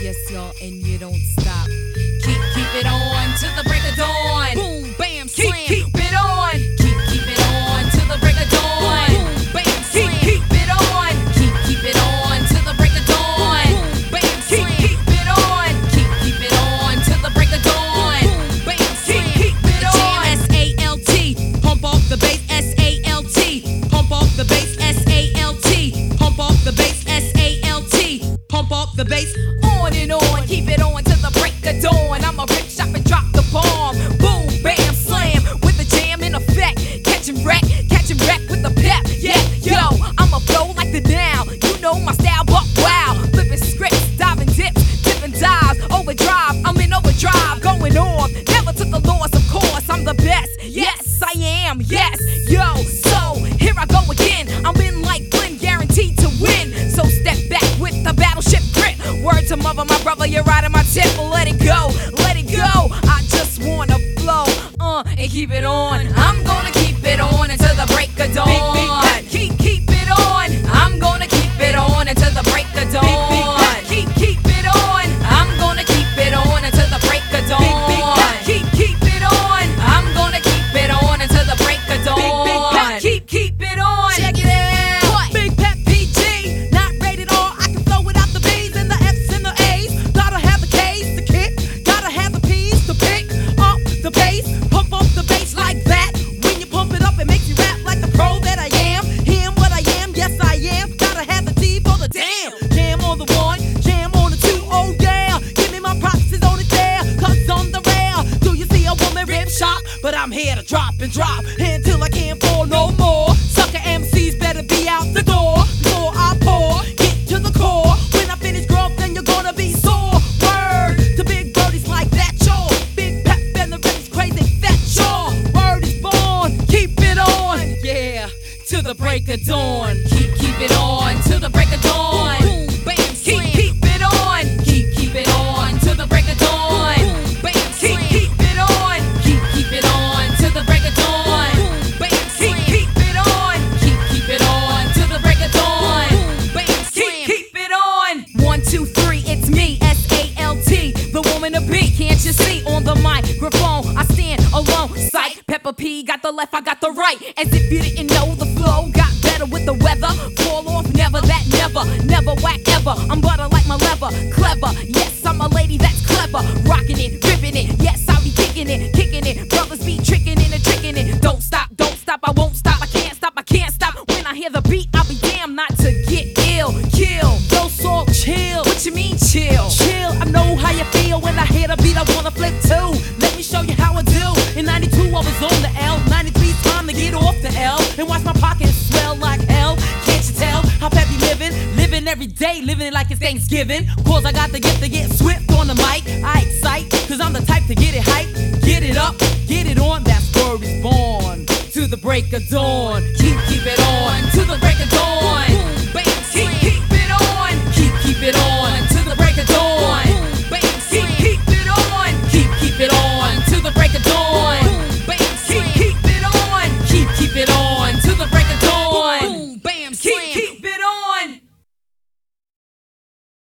Yes, y'all, and you don't stop. Keep it on till the break of dawn. Boom, bam, slam. Keep it on. Keep it on till the break of dawn. Boom, bam, slam. Keep it on. Keep it on till the break of dawn. Boom, bam, slam. Keep it on. Keep it on till the break of dawn. Boom, bam, slam. Keep it on. S-A-L-T, pump off the bass. S-A-L-T, pump off the bass. S-A-L-T, pump off the bass. S-A-L-T, pump off the bass. On and on, keep it on till the break of dawn. I'ma rip, shop, and drop the bomb. Boom, bam, slam, with the jam in effect. Catching wreck with the pep. Yeah, yo, I'ma flow like the now. You know my style, but wow. Flipping scripts, diving dips, dipping dives. Overdrive, I'm in overdrive, going off. Never took a loss, of course. I'm the best. Yes, I am. Yes, yo. So here I go again. I'm in like Glenn, guaranteed to win. So step back with the battleship grip. Word to mother, my brother, you're riding my tip. Let it go, let it go. I just wanna flow, and keep it on. I'm gonna keep it on until the break of dawn. Keep it on. I'm gonna keep it on until the break of dawn. Keep it on. I'm gonna keep it on until the break of dawn. Keep it on. I'm gonna keep it on until the break of dawn. Keep it on. Check it out. What? Big Pep PG, not rated R. I can flow without the B's and the F's and the A's. Gotta have the K's to kick. Gotta have the P's to pick up the bass. Pump up the bass like that. When you pump it up, it makes you rap like the pro that I am. Him what I am, yes I am. Gotta have the T for the damn. Jam on the one, jam on the two, oh yeah. Give me my props, it's on it there, cause on the rail. Do you see a woman rip shop? But I'm here to drop and drop until I can't fall no more. Sucker MCs better be out the door before I pour. Get to the core. When I finish, girl, then you're gonna be sore. Word to big birdies like that, y'all. Big Pep and the rhythm's crazy, that y'all. Word is born, keep it on, yeah, till the break of dawn. Keep it on till the break of dawn. Boom, bam, slam. Keep it on. Keep it on till the break of dawn. Boom, bam, slam. Keep it on. Keep it on till the break of dawn. Boom, bam, slam. Keep it on. Keep it on till the break of dawn. Boom, bam, slam. Keep it on. 1, 2, 3, it's me, S-A-L-T, the woman to be. Can't you see on the microphone? I stand alone. Psych, Peppa P got the left, I got the right. As if you didn't know, the flow got better with the weather. Fall off, never that, never whack ever. I'm butter like my lever, clever. Yes, I'm a lady that's clever. Rocking it, ripping it. Yes, I'll be kicking it. Brothers be tricking it and tricking it. Don't stop, I won't stop. I can't stop. When I hear the beat, I'll be damned not to get ill. Kill, no salt, chill. What you mean chill? Chill, I know how you feel when I hear the beat. I wanna flip too. Let me show you how I do. In 92, I was on the L. 93, time to get off the L and watch my pockets swell like hell. Can't you tell how peppy living? Living every day, living it like it's Thanksgiving. Cause I got the gift to get swift on the mic. I excite, cause I'm the type to get it hype. Get it up, get it on. That's word is born. To the break of dawn.